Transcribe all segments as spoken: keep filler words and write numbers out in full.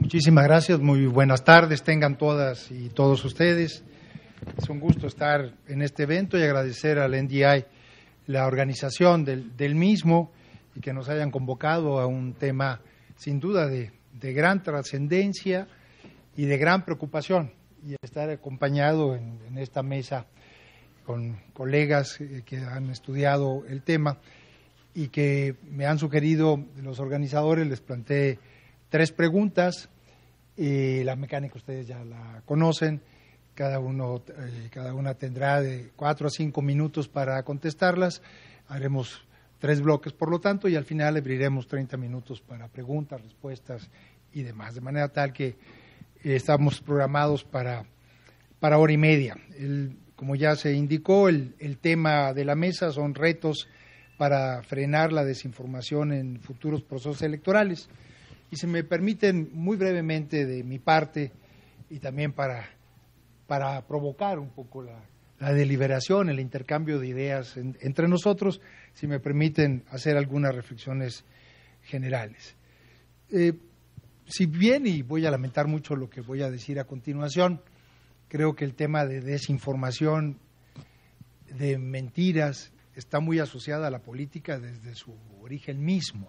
Muchísimas gracias, muy buenas tardes, tengan todas y todos ustedes. Es un gusto estar en este evento y agradecer al N D I la organización del, del mismo y que nos hayan convocado a un tema sin duda de, de gran trascendencia y de gran preocupación, y estar acompañado en, en esta mesa con colegas que han estudiado el tema y que me han sugerido los organizadores. Les planteé tres preguntas, y la mecánica ustedes ya la conocen, cada uno, eh, cada una tendrá de cuatro a cinco minutos para contestarlas. Haremos tres bloques, por lo tanto, y al final abriremos treinta minutos para preguntas, respuestas y demás, de manera tal que eh, estamos programados para, para hora y media. El, como ya se indicó, el, el tema de la mesa son retos para frenar la desinformación en futuros procesos electorales. Y si me permiten, muy brevemente de mi parte, y también para, para provocar un poco la, la deliberación, el intercambio de ideas en, entre nosotros, si me permiten hacer algunas reflexiones generales. Eh, si bien, y voy a lamentar mucho lo que voy a decir a continuación, creo que el tema de desinformación, de mentiras, está muy asociada a la política desde su origen mismo.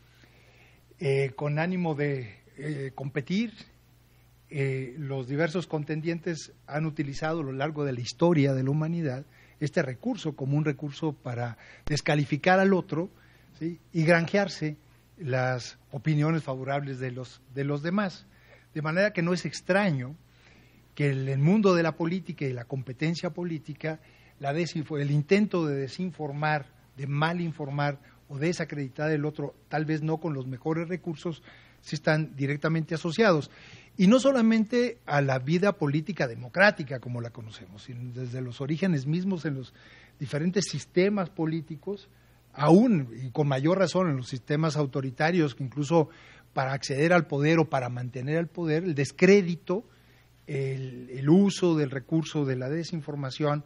Eh, con ánimo de eh, competir, eh, los diversos contendientes han utilizado a lo largo de la historia de la humanidad este recurso como un recurso para descalificar al otro, ¿sí?, y granjearse las opiniones favorables de los, de los demás. De manera que no es extraño que en el mundo de la política y la competencia política, la desinfo- el intento de desinformar, de malinformar o desacreditar el otro, tal vez no con los mejores recursos, sí están directamente asociados. Y no solamente a la vida política democrática como la conocemos, sino desde los orígenes mismos en los diferentes sistemas políticos, aún y con mayor razón en los sistemas autoritarios, que incluso para acceder al poder o para mantener el poder, el descrédito, el, el uso del recurso de la desinformación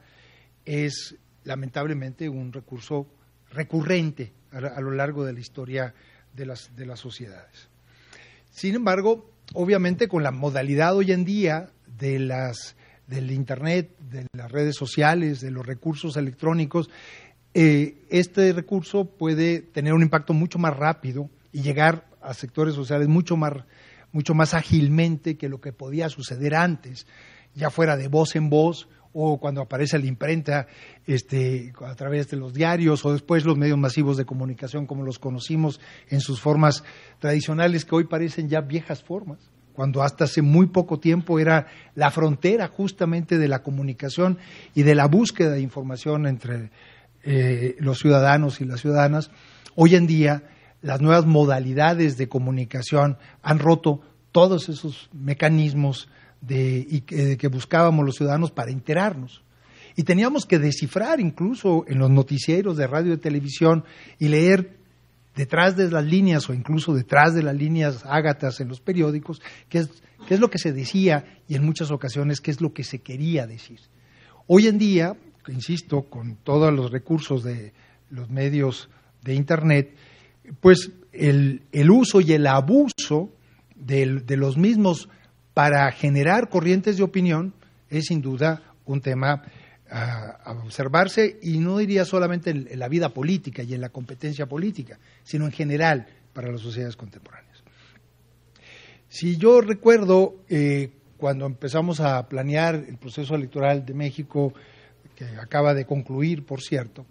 es lamentablemente un recurso recurrente a, a lo largo de la historia de las, de las sociedades. Sin embargo, obviamente con la modalidad hoy en día de las, del Internet, de las redes sociales, de los recursos electrónicos, eh, este recurso puede tener un impacto mucho más rápido y llegar a sectores sociales mucho más, mucho más ágilmente que lo que podía suceder antes, ya fuera de voz en voz o cuando aparece la imprenta este, a través de los diarios, o después los medios masivos de comunicación como los conocimos en sus formas tradicionales, que hoy parecen ya viejas formas, cuando hasta hace muy poco tiempo era la frontera justamente de la comunicación y de la búsqueda de información entre eh, los ciudadanos y las ciudadanas. Hoy en día las nuevas modalidades de comunicación han roto todos esos mecanismos de, y que, que buscábamos los ciudadanos para enterarnos. Y teníamos que descifrar incluso en los noticieros de radio y de televisión y leer detrás de las líneas o incluso detrás de las líneas ágatas en los periódicos qué es, qué es lo que se decía y en muchas ocasiones qué es lo que se quería decir. Hoy en día, insisto, con todos los recursos de los medios de Internet, pues el, el uso y el abuso de, de los mismos para generar corrientes de opinión es sin duda un tema a, a observarse, y no diría solamente en, en la vida política y en la competencia política, sino en general para las sociedades contemporáneas. Si yo recuerdo eh, cuando empezamos a planear el proceso electoral de México, que acaba de concluir, por cierto,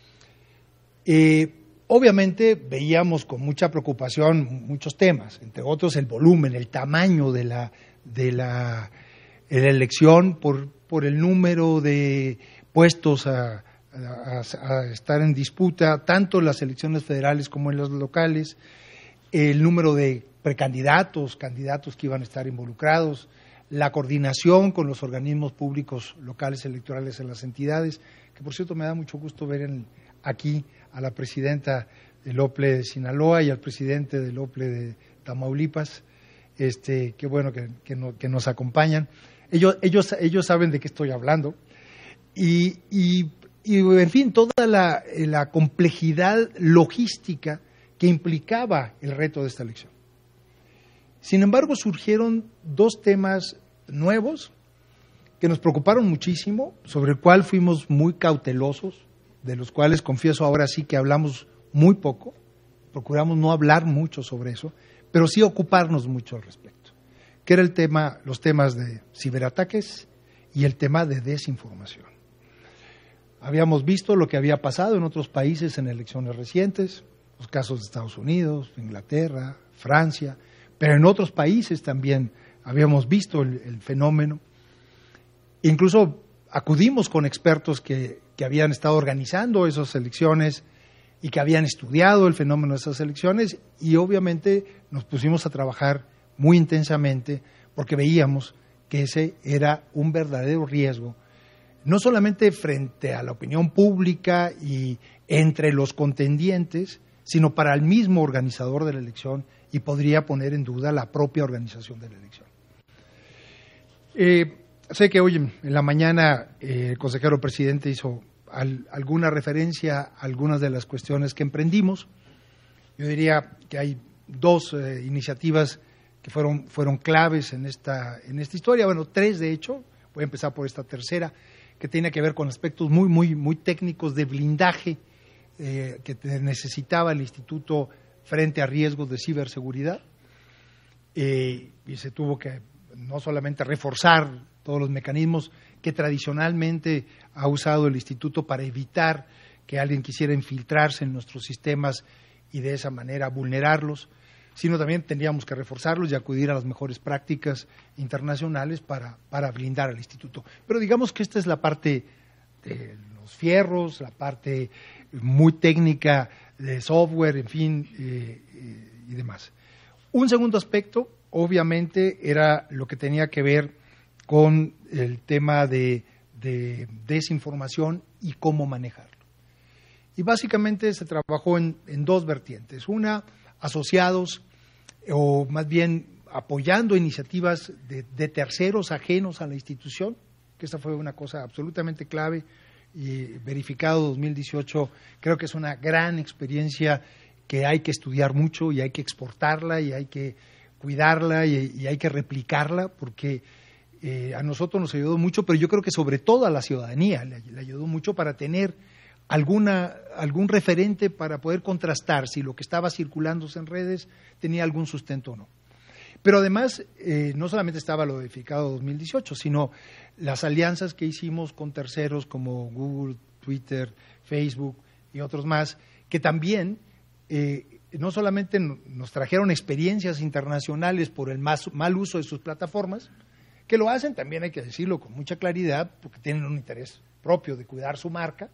eh, obviamente veíamos con mucha preocupación muchos temas, entre otros el volumen, el tamaño de la, de la, de la elección por, por el número de puestos a, a, a estar en disputa, tanto en las elecciones federales como en las locales, el número de precandidatos, candidatos que iban a estar involucrados, la coordinación con los organismos públicos locales electorales en las entidades, que por cierto me da mucho gusto ver en, aquí a la presidenta del O P L E de Sinaloa y al presidente del O P L E de Tamaulipas, este, qué bueno que, que, no, que nos acompañan. Ellos, ellos, ellos saben de qué estoy hablando, y, y, y en fin, toda la, la complejidad logística que implicaba el reto de esta elección. Sin embargo, surgieron dos temas nuevos que nos preocuparon muchísimo, sobre el cual fuimos muy cautelosos, de los cuales confieso ahora sí que hablamos muy poco, procuramos no hablar mucho sobre eso, pero sí ocuparnos mucho al respecto, que era el tema, los temas de ciberataques y el tema de desinformación. Habíamos visto lo que había pasado en otros países en elecciones recientes, los casos de Estados Unidos, Inglaterra, Francia, pero en otros países también habíamos visto el, el fenómeno. Incluso acudimos con expertos que, que habían estado organizando esas elecciones y que habían estudiado el fenómeno de esas elecciones, y obviamente nos pusimos a trabajar muy intensamente porque veíamos que ese era un verdadero riesgo, no solamente frente a la opinión pública y entre los contendientes, sino para el mismo organizador de la elección, y podría poner en duda la propia organización de la elección. Eh, sé que hoy en la mañana eh, el consejero presidente hizo al, alguna referencia a algunas de las cuestiones que emprendimos. Yo diría que hay dos eh, iniciativas que fueron, fueron claves en esta, en esta historia, bueno, tres de hecho. Voy a empezar por esta tercera, que tiene que ver con aspectos muy, muy, muy técnicos de blindaje eh, que necesitaba el Instituto frente a riesgos de ciberseguridad, eh, y se tuvo que no solamente reforzar todos los mecanismos que tradicionalmente ha usado el Instituto para evitar que alguien quisiera infiltrarse en nuestros sistemas y de esa manera vulnerarlos, sino también tendríamos que reforzarlos y acudir a las mejores prácticas internacionales para, para blindar al Instituto. Pero digamos que esta es la parte de los fierros, la parte muy técnica de software, en fin, eh, eh, y demás. Un segundo aspecto, obviamente, era lo que tenía que ver con el tema de, de desinformación y cómo manejarlo. Y básicamente se trabajó en, en dos vertientes. Una, asociados o más bien apoyando iniciativas de, de terceros ajenos a la institución, que esa fue una cosa absolutamente clave y verificado dos mil dieciocho, creo que es una gran experiencia que hay que estudiar mucho y hay que exportarla y hay que cuidarla y, y hay que replicarla, porque eh, a nosotros nos ayudó mucho, pero yo creo que sobre todo a la ciudadanía le, le ayudó mucho para tener alguna algún referente para poder contrastar si lo que estaba circulándose en redes tenía algún sustento o no. Pero además, eh, no solamente estaba lo edificado dos mil dieciocho, sino las alianzas que hicimos con terceros como Google, Twitter, Facebook y otros más, que también eh, no solamente nos trajeron experiencias internacionales por el más, mal uso de sus plataformas, que lo hacen, también hay que decirlo con mucha claridad, porque tienen un interés propio de cuidar su marca.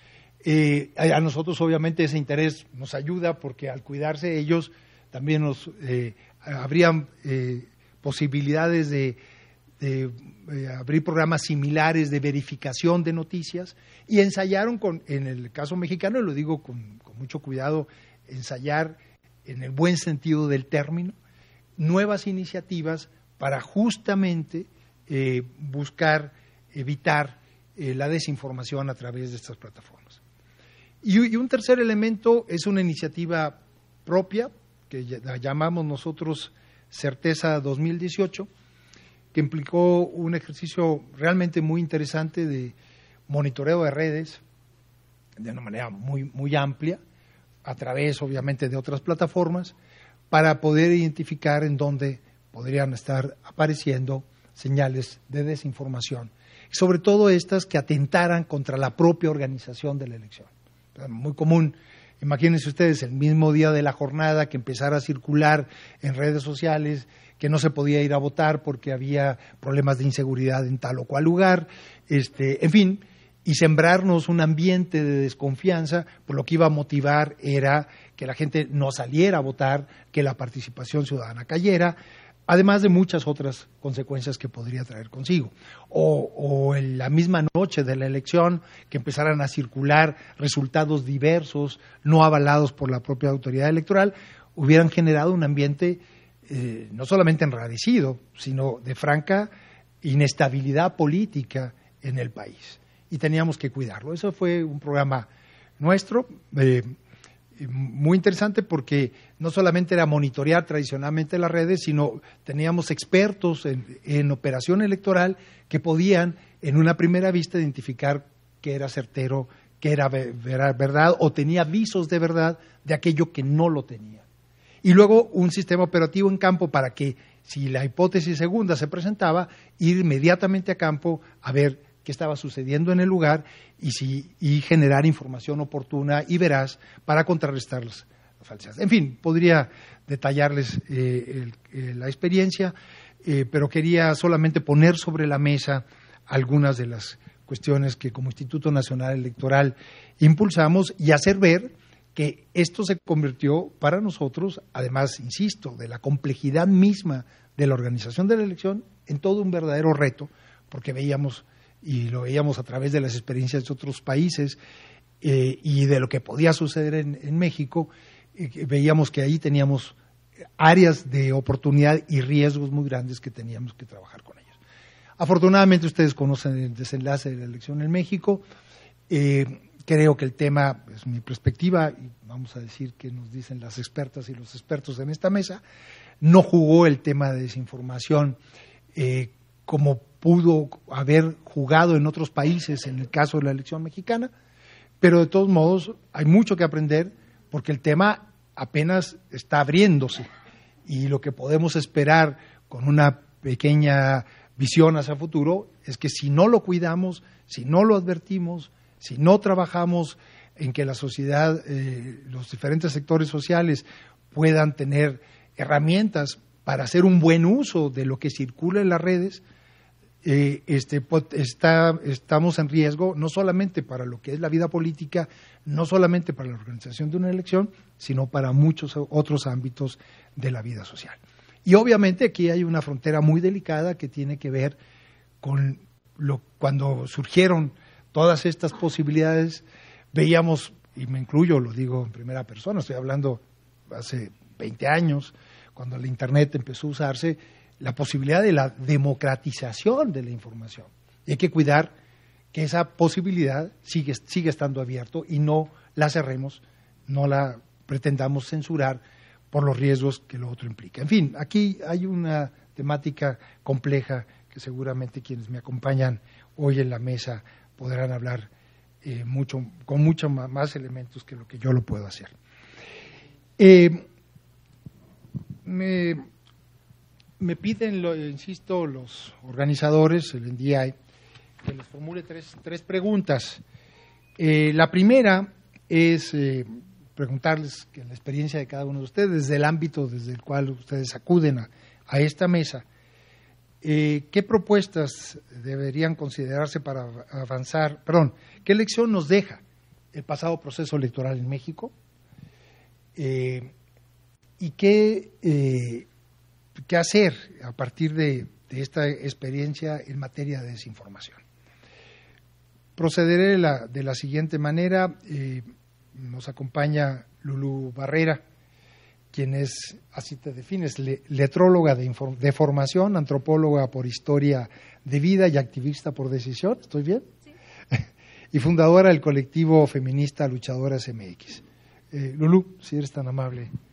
Eh, a nosotros obviamente ese interés nos ayuda porque al cuidarse ellos también nos eh, habrían eh, posibilidades de, de eh, abrir programas similares de verificación de noticias, y ensayaron con, en el caso mexicano, y lo digo con, con mucho cuidado, ensayar en el buen sentido del término, nuevas iniciativas para justamente eh, buscar evitar eh, la desinformación a través de estas plataformas. Y, y un tercer elemento es una iniciativa propia, que la llamamos nosotros Certeza dos mil dieciocho, que implicó un ejercicio realmente muy interesante de monitoreo de redes de una manera muy, muy amplia, a través obviamente de otras plataformas, para poder identificar en dónde podrían estar apareciendo señales de desinformación, y sobre todo estas que atentaran contra la propia organización de la elección. Muy común. Imagínense ustedes, el mismo día de la jornada que empezara a circular en redes sociales que no se podía ir a votar porque había problemas de inseguridad en tal o cual lugar, este, en fin, y sembrarnos un ambiente de desconfianza, pues lo que iba a motivar era que la gente no saliera a votar, que la participación ciudadana cayera, además de muchas otras consecuencias que podría traer consigo. O, o en la misma noche de la elección, que empezaran a circular resultados diversos, no avalados por la propia autoridad electoral, hubieran generado un ambiente eh, no solamente enrarecido, sino de franca inestabilidad política en el país. Y teníamos que cuidarlo. Eso fue un programa nuestro. Eh, muy interesante porque no solamente era monitorear tradicionalmente las redes, sino teníamos expertos en, en operación electoral que podían en una primera vista identificar qué era certero, qué era verdad o tenía visos de verdad de aquello que no lo tenía. Y luego un sistema operativo en campo para que, si la hipótesis segunda se presentaba, ir inmediatamente a campo a ver qué estaba sucediendo en el lugar y, si, y generar información oportuna y veraz para contrarrestar las falsedades. En fin, podría detallarles eh, el, eh, la experiencia, eh, pero quería solamente poner sobre la mesa algunas de las cuestiones que como Instituto Nacional Electoral impulsamos y hacer ver que esto se convirtió para nosotros, además, insisto, de la complejidad misma de la organización de la elección, en todo un verdadero reto, porque veíamos, y lo veíamos a través de las experiencias de otros países eh, y de lo que podía suceder en, en México, eh, veíamos que ahí teníamos áreas de oportunidad y riesgos muy grandes que teníamos que trabajar con ellos. Afortunadamente ustedes conocen el desenlace de la elección en México. Eh, creo que el tema, es mi perspectiva, y vamos a decir que nos dicen las expertas y los expertos en esta mesa, no jugó el tema de desinformación eh, como pudo haber jugado en otros países en el caso de la elección mexicana, pero de todos modos hay mucho que aprender porque el tema apenas está abriéndose y lo que podemos esperar con una pequeña visión hacia el futuro es que si no lo cuidamos, si no lo advertimos, si no trabajamos en que la sociedad, eh, los diferentes sectores sociales puedan tener herramientas para hacer un buen uso de lo que circula en las redes, eh, este, está, estamos en riesgo no solamente para lo que es la vida política, no solamente para la organización de una elección, sino para muchos otros ámbitos de la vida social. Y obviamente aquí hay una frontera muy delicada que tiene que ver con lo, cuando surgieron todas estas posibilidades, veíamos, y me incluyo, lo digo en primera persona, estoy hablando hace veinte años, cuando el Internet empezó a usarse, la posibilidad de la democratización de la información. Y hay que cuidar que esa posibilidad sigue, sigue estando abierto y no la cerremos, no la pretendamos censurar por los riesgos que lo otro implica. En fin, aquí hay una temática compleja que seguramente quienes me acompañan hoy en la mesa podrán hablar eh, mucho, con muchos más elementos que lo que yo lo puedo hacer. Eh, me, me piden, lo, insisto, los organizadores, el N D I, que les formule tres, tres preguntas. Eh, la primera es eh, preguntarles que en la experiencia de cada uno de ustedes, desde el ámbito desde el cual ustedes acuden a, a esta mesa, Eh, ¿qué propuestas deberían considerarse para avanzar? Perdón, ¿qué lección nos deja el pasado proceso electoral en México? Eh, ¿Y qué, eh, qué hacer a partir de, de esta experiencia en materia de desinformación? Procederé de la, de la siguiente manera. Eh, nos acompaña Lulú Barrera, quien es, así te defines, letróloga de, de formación, antropóloga por historia de vida y activista por decisión, ¿estoy bien? Sí. Y fundadora del colectivo feminista Luchadoras M X. Eh, Lulú, si eres tan amable.